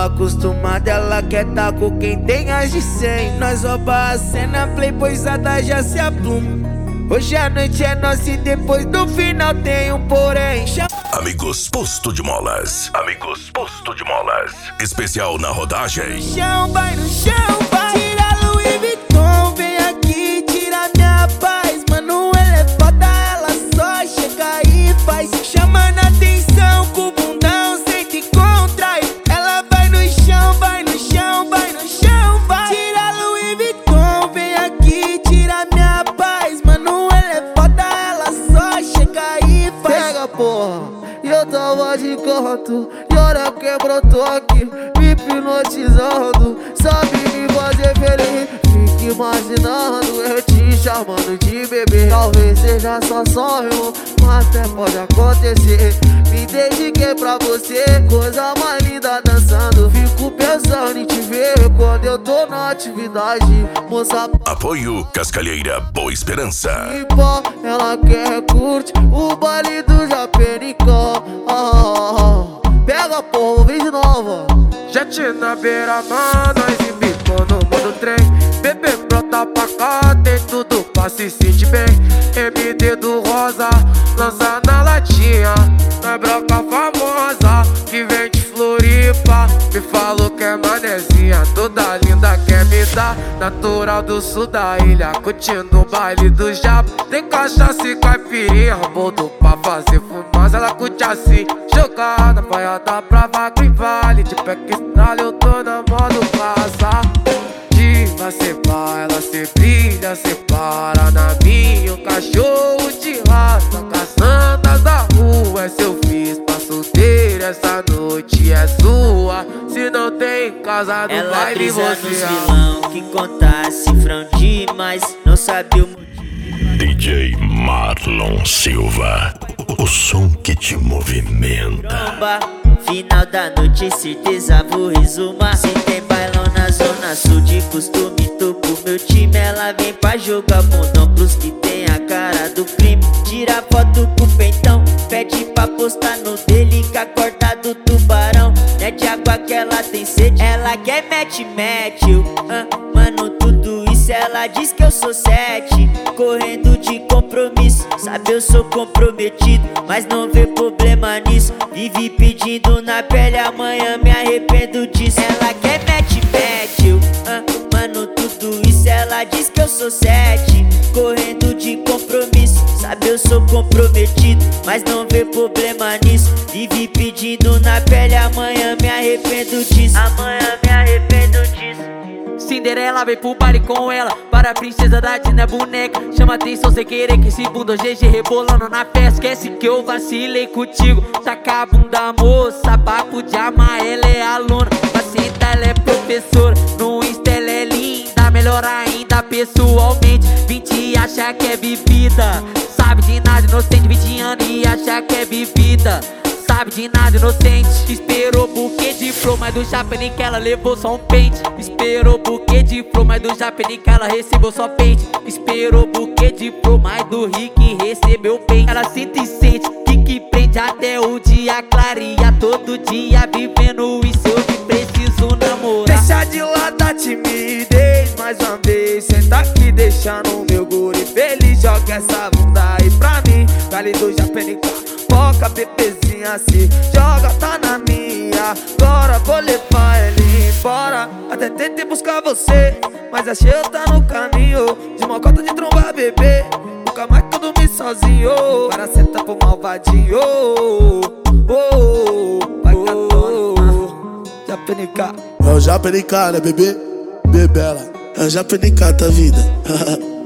acostumada, ela quer tá com quem tem as de 100. Nós rouba a cena, playboyzada já se apluma. Hoje a noite é nossa e depois do final tem um porém. Amigos Posto de Molas. Amigos Posto de Molas. Especial na rodagem. Chão, vai no chão, vai. Tira Louis Vuitton, vem aqui, tira minha paz. Mano, ela é foda, ela só chega e faz. Chamando a atenção com o bundão, senta e contrai. Ela vai no chão, vai no chão, vai no chão, vai. Tira Louis Vuitton, vem aqui, tira minha paz. Mano, ela é foda, ela só chega e faz. Pega, porra. E eu tava de canto, e hora quebrou, tô aqui me hipnotizando. Sabe me fazer feliz, fique imaginando eu te chamando de bebê. Talvez seja só sonho, mas até pode acontecer. Me dediquei pra você, coisa mais linda dançando. Fico pensando em te ver quando eu tô na atividade. Moça, Apoio Cascalheira Boa Esperança. pó, ela quer curte o baile do Japenicó. Pega, porra, vem de novo. Jet na beira-mar, nós embicou no modo trem. Bebê brota pra cá, tem tudo pra se sentir bem. MD do rosa, lança na latinha. Na broca famosa, que vem de Floripa. Me falou que é manezinha, toda linda quer me dar. Natural do sul da ilha, curtindo o baile do Japa. Tem cachaça e caipirinha, boldo pra fazer fumaça. Ela curte assim, jogar na praia da Brava, Green Valley. De pé que estrala, eu tô na modo casa. Diva, cê vai, ela cê brilha, cê para na minha. Um cachorro de raça, caçandas da rua. É seu fiz pra solteiro, essa noite é sua. Se não tem casa no ela baile, brisa você nos vilão que conta cifrão demais. Não sabe o motivo. DJ Marlon Silva. O som que te movimenta. Tromba, final da noite, certeza vou resumar. Se tem bailão na zona sul de costume, tô com meu time. Ela vem pra jogar bundão pros que tem a cara do crime. Tira foto com o peitão, pede pra postar no dele com a corda do tubarão. É de água que ela tem sede, ela quer mete. Mano, tudo isso ela diz que eu sou 7. Correndo de compromisso, sabe eu sou comprometido, mas não vê problema nisso. Vive pedindo na pele, amanhã me arrependo disso. Ela quer mete. Mano, tudo isso ela diz que eu sou 7. Correndo de compromisso, sabe eu sou comprometido, mas não vê problema nisso. Vive pedindo na pele, amanhã me arrependo disso. Amanhã me arrependo disso. Cinderela vem pro baile com ela, para a princesa da Disney boneca. Chama atenção sem querer que esse bunda GG rebolando na festa. Esquece que eu vacilei contigo, taca a bunda moça. Papo de amar, ela é aluna, paciente ela é professora. No Insta ela é linda, melhor ainda pessoalmente. 20 acha que é bebida, sabe de nada, inocente. 20 anos e acha que é bebida, sabe de nada, inocente. Esperou buquê de flor, mas do Chapeni que ela levou só um pente. Esperou buquê de flor, mas do Chapeni que ela recebeu só pente. Esperou buquê de flor, mas do Rick recebeu pente. Ela sinta e sente, que prende até o dia clareia. Todo dia vivendo isso, eu que preciso namorar. Deixa de lado a timidez, mais uma vez. Senta aqui, deixa no meu guri feliz. Joga essa bunda aí pra mim, vale do Japenicá. Foca, bebezinha, se joga, tá na minha. Agora vou levar ele embora. Até tentei buscar você, mas achei eu tá no caminho. De mocota de tromba, bebê, nunca mais que eu dormi sozinho. Para senta pro malvadinho. Vai catona, Japenicá. É o Japenicá, né, bebê? Bebela, é o Japenicá, tá vida.